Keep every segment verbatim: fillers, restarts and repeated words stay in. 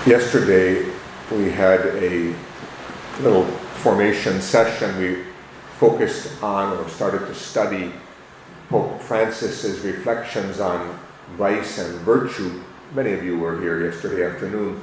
Yesterday we had a little formation session. We focused on or started to study Pope Francis's reflections on vice and virtue. Many of you were here yesterday afternoon.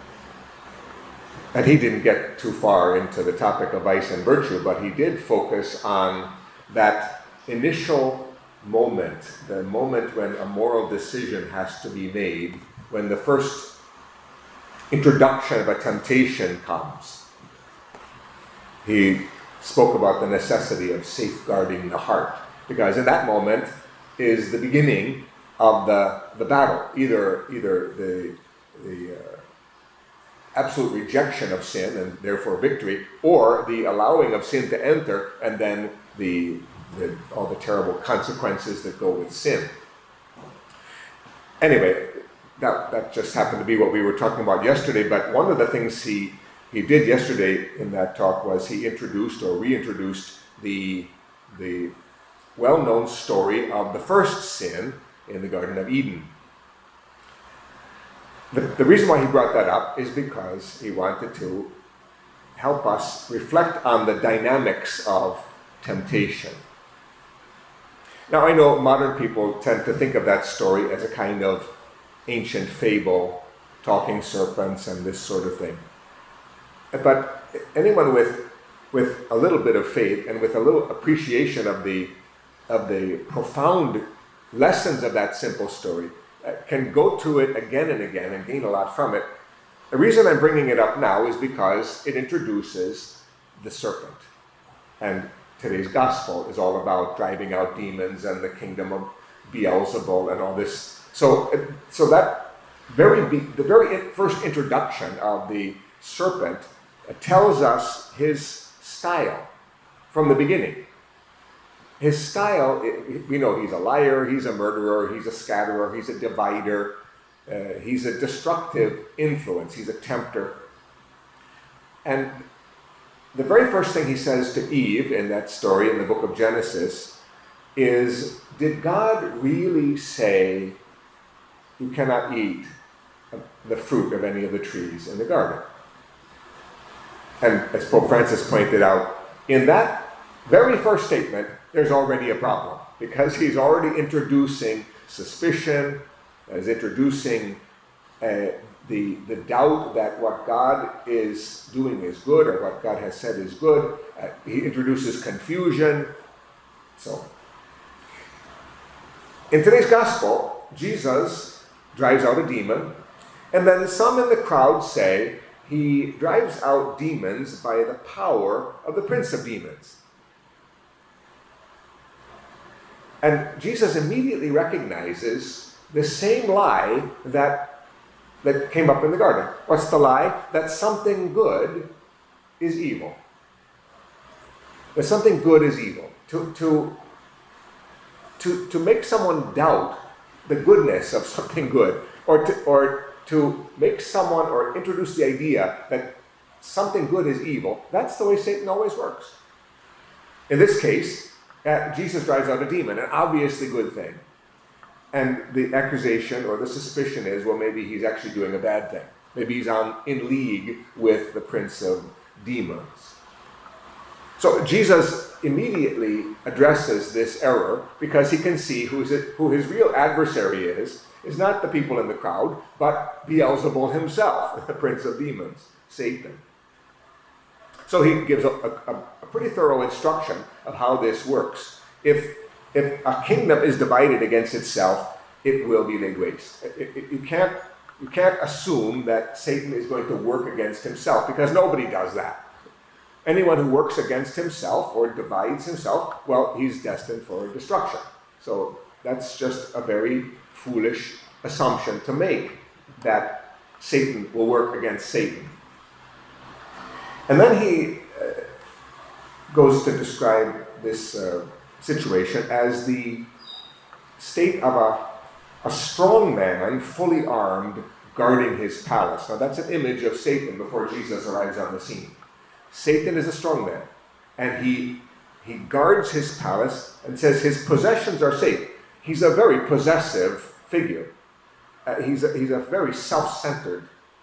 And he didn't get too far into the topic of vice and virtue, but he did focus on that initial moment, the moment when a moral decision has to be made, when the first introduction of a temptation comes. He spoke about the necessity of safeguarding the heart, because in that moment is the beginning of the, the battle, either, either the, the uh, absolute rejection of sin and therefore victory, or the allowing of sin to enter and then the, the all the terrible consequences that go with sin. Anyway, that, that just happened to be what we were talking about yesterday, but one of the things he, he did yesterday in that talk was he introduced or reintroduced the, the well-known story of the first sin in the Garden of Eden. The, the reason why he brought that up is because he wanted to help us reflect on the dynamics of temptation. Now, I know modern people tend to think of that story as a kind of ancient fable, talking serpents and this sort of thing. But anyone with, with a little bit of faith and with a little appreciation of the, of the profound lessons of that simple story can go to it again and again and gain a lot from it. The reason I'm bringing it up now is because it introduces the serpent. And today's gospel is all about driving out demons and the kingdom of Beelzebul and all this. So, so that very be, the very first introduction of the serpent tells us his style from the beginning. His style, we know he's a liar, he's a murderer, he's a scatterer, he's a divider, uh, he's a destructive influence, he's a tempter. And the very first thing he says to Eve in that story in the book of Genesis is, did God really say you cannot eat the fruit of any of the trees in the garden? And as Pope Francis pointed out, in that very first statement, there's already a problem, because he's already introducing suspicion, is introducing uh, the, the doubt that what God is doing is good or what God has said is good. Uh, he introduces confusion. So, in today's gospel, Jesus drives out a demon, and then some in the crowd say he drives out demons by the power of the prince of demons. And Jesus immediately recognizes the same lie that, that came up in the garden. What's the lie? That something good is evil. That something good is evil. To, to, to, to make someone doubt the goodness of something good, or to, or to make someone or introduce the idea that something good is evil, that's the way Satan always works. In this case, Uh, Jesus drives out a demon, an obviously good thing. And the accusation or the suspicion is, well, maybe he's actually doing a bad thing. Maybe he's on in league with the prince of demons. So Jesus immediately addresses this error because he can see who's it, who his real adversary is, is not the people in the crowd, but Beelzebul himself, the prince of demons, Satan. So he gives a, a, a pretty thorough instruction of how this works. If, if a kingdom is divided against itself, it will be laid waste. It, it, you, can't, you can't assume that Satan is going to work against himself, because nobody does that. Anyone who works against himself or divides himself, well, he's destined for destruction. So that's just a very foolish assumption to make, that Satan will work against Satan. And then he uh, goes to describe this uh, situation as the state of a, a strong man, fully armed, guarding his palace. Now that's an image of Satan before Jesus arrives on the scene. Satan is a strong man, and he, he guards his palace and says his possessions are safe. He's a very possessive figure. Uh, he's, a, he's a very self-centered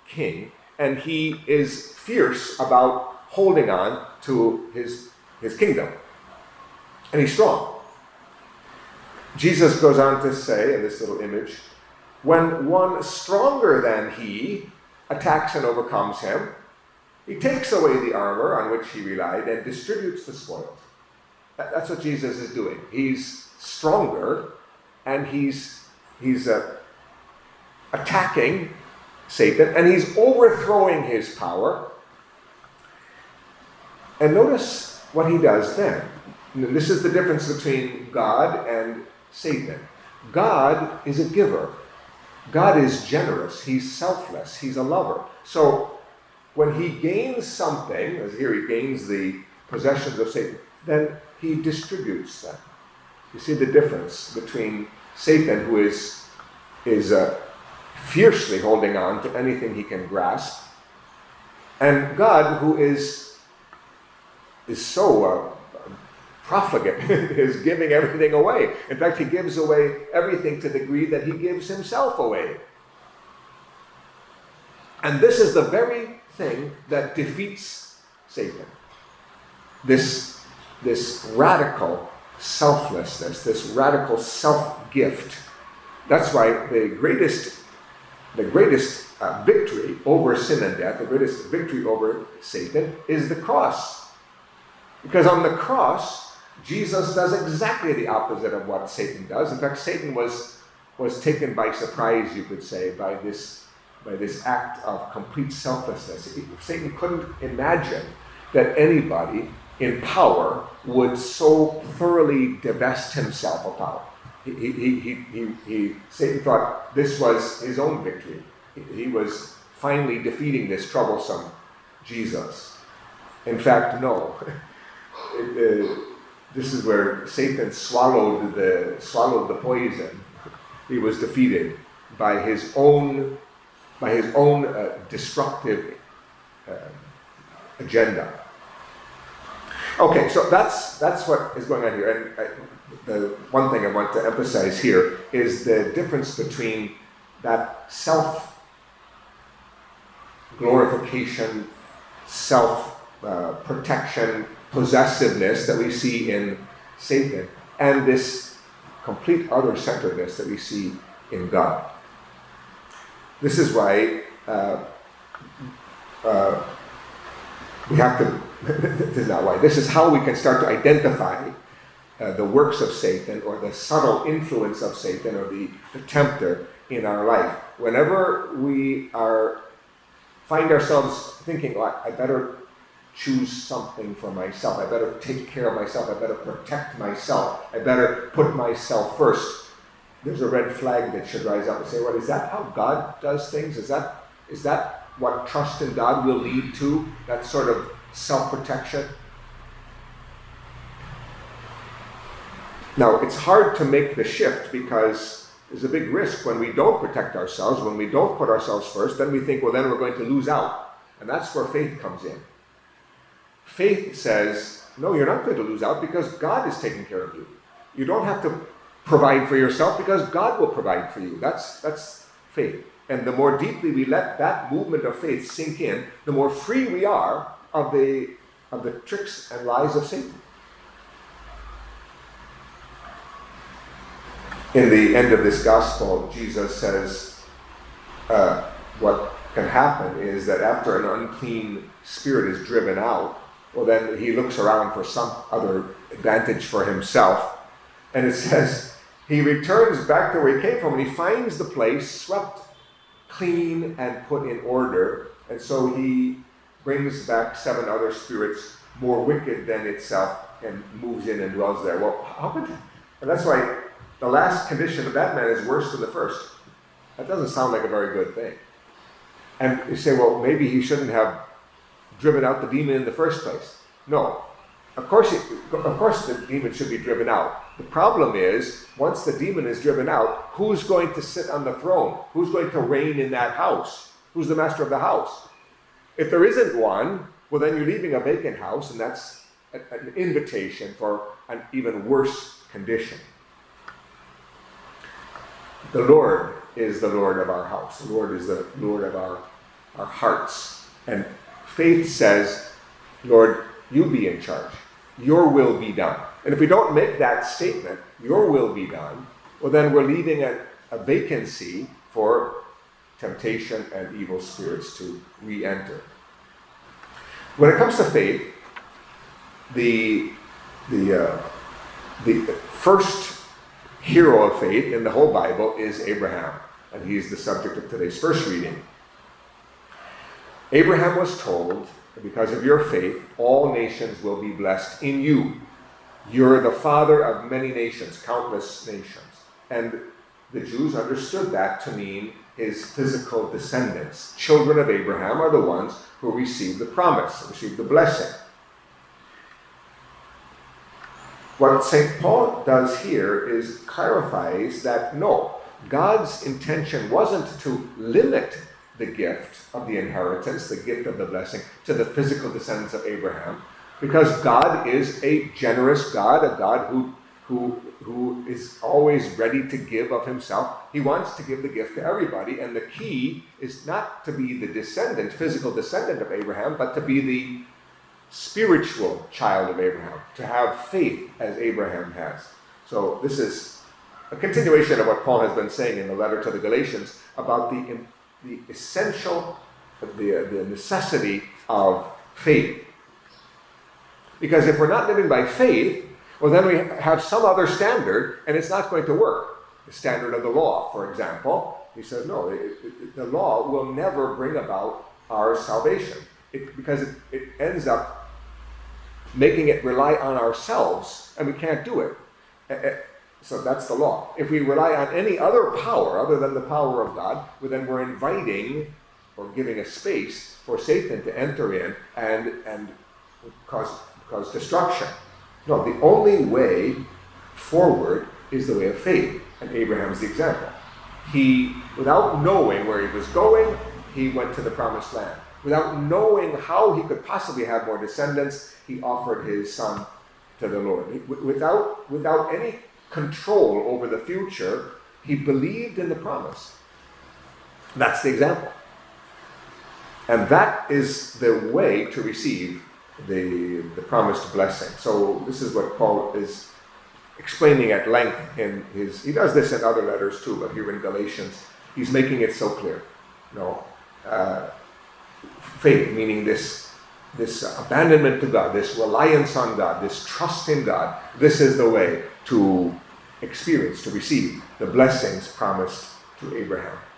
king, and he is fierce about holding on to his, his kingdom. And he's strong. Jesus goes on to say in this little image, when one stronger than he attacks and overcomes him, he takes away the armor on which he relied and distributes the spoils. That's what Jesus is doing. He's stronger, and he's, he's uh, attacking Satan, and he's overthrowing his power. And notice what he does then. This is the difference between God and Satan. God is a giver. God is generous. He's selfless. He's a lover. So when he gains something, as here he gains the possessions of Satan, then he distributes them. You see the difference between Satan, who is, is uh, fiercely holding on to anything he can grasp, and God, who is, is so uh, profligate, is giving everything away. In fact, he gives away everything to the degree that he gives himself away. And this is the very thing that defeats Satan. This, this radical selflessness, this radical self-gift. That's why the greatest, the greatest uh, victory over sin and death, the greatest victory over Satan is the cross. Because on the cross, Jesus does exactly the opposite of what Satan does. In fact, Satan was, was taken by surprise, you could say, by this, by this act of complete selflessness. Satan couldn't imagine that anybody in power would so thoroughly divest himself of power. He, he, he, he, he, Satan thought this was his own victory. He, he was finally defeating this troublesome Jesus. In fact, no. It, uh, this is where Satan swallowed the, swallowed the poison. He was defeated by his own, by his own uh, destructive uh, agenda. Okay, so that's that's what is going on here. And I, the one thing I want to emphasize here is the difference between that self-glorification, self-protection, possessiveness that we see in Satan, and this complete other-centeredness that we see in God. This is why uh, uh, we have to, this is not why, this is how we can start to identify uh, the works of Satan, or the subtle influence of Satan, or the, the tempter in our life. Whenever we are find ourselves thinking, well, I better choose something for myself, I better take care of myself, I better protect myself, I better put myself first, there's a red flag that should rise up and say, well, is that how God does things? Is that is that what trust in God will lead to? That sort of self-protection? Now, it's hard to make the shift because there's a big risk when we don't protect ourselves, when we don't put ourselves first, then we think, well, then we're going to lose out. And that's where faith comes in. Faith says, no, you're not going to lose out because God is taking care of you. You don't have to provide for yourself because God will provide for you. That's, that's faith. And the more deeply we let that movement of faith sink in, the more free we are of the, of the tricks and lies of Satan. In the end of this gospel, Jesus says uh, what can happen is that after an unclean spirit is driven out, well, then he looks around for some other advantage for himself. And it says he returns back to where he came from, and he finds the place swept clean and put in order. And so he brings back seven other spirits more wicked than itself and moves in and dwells there. Well, how could that? And that's why the last condition of that man is worse than the first. That doesn't sound like a very good thing. And you say, well, maybe he shouldn't have driven out the demon in the first place. No. Of course, it, of course the demon should be driven out. The problem is, once the demon is driven out, who's going to sit on the throne? Who's going to reign in that house? Who's the master of the house? If there isn't one, well, then you're leaving a vacant house, and that's a, an invitation for an even worse condition. The Lord is the Lord of our house. The Lord is the Lord of our our hearts. And faith says, Lord, you be in charge. Your will be done. And if we don't make that statement, your will be done, well, then we're leaving a, a vacancy for temptation and evil spirits to re-enter. When it comes to faith, the, the, uh, the first hero of faith in the whole Bible is Abraham, and he's the subject of today's first reading. Abraham was told, because of your faith, all nations will be blessed in you. You're the father of many nations, countless nations. And the Jews understood that to mean his physical descendants. Children of Abraham are the ones who receive the promise, receive the blessing. What Saint Paul does here is clarifies that no, God's intention wasn't to limit the gift of the inheritance, the gift of the blessing, to the physical descendants of Abraham, because God is a generous God, a God who, who, who is always ready to give of himself. He wants to give the gift to everybody, and the key is not to be the descendant, physical descendant of Abraham, but to be the spiritual child of Abraham, to have faith as Abraham has. So this is a continuation of what Paul has been saying in the letter to the Galatians about the the essential, the, the necessity of faith. Because if we're not living by faith, well, then we have some other standard, and it's not going to work. The standard of the law, for example, he says, no, it, it, the law will never bring about our salvation, it, because it, it ends up making it rely on ourselves, and we can't do it. So that's the law. If we rely on any other power other than the power of God, well, then we're inviting or giving a space for Satan to enter in and, and cause, cause destruction. No, the only way forward is the way of faith. And Abraham's the example. He, without knowing where he was going, he went to the promised land. Without knowing how he could possibly have more descendants, he offered his son to the Lord. Without, without any control over the future, he believed in the promise. That's the example. And that is the way to receive the, the promised blessing. So this is what Paul is explaining at length in his, he does this in other letters too, but here in Galatians, he's making it so clear. You know, uh, faith, meaning this, this abandonment to God, this reliance on God, this trust in God, this is the way to experience, to receive the blessings promised to Abraham.